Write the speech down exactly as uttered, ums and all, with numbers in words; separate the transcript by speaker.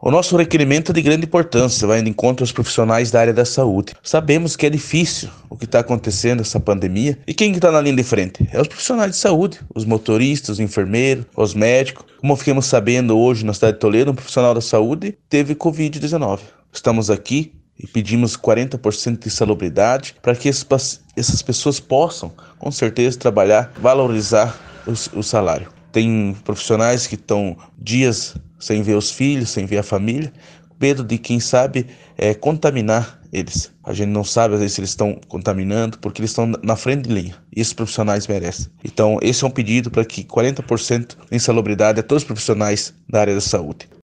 Speaker 1: O nosso requerimento é de grande importância, vai de encontro aos profissionais da área da saúde. Sabemos que é difícil o que está acontecendo, essa pandemia, e quem está na linha de frente? É os profissionais de saúde, os motoristas, os enfermeiros, os médicos. Como ficamos sabendo hoje na cidade de Toledo, um profissional da saúde teve covid dezenove. Estamos aqui e pedimos quarenta por cento de salubridade para que essas pessoas possam, com certeza, trabalhar, valorizar o, o salário. Tem profissionais que estão dias sem ver os filhos, sem ver a família, medo de, quem sabe, é, contaminar eles. A gente não sabe, às vezes, se eles estão contaminando, porque eles estão na frente de linha. E esses profissionais merecem. Então, esse é um pedido para que quarenta por cento de insalubridade a todos os profissionais da área da saúde.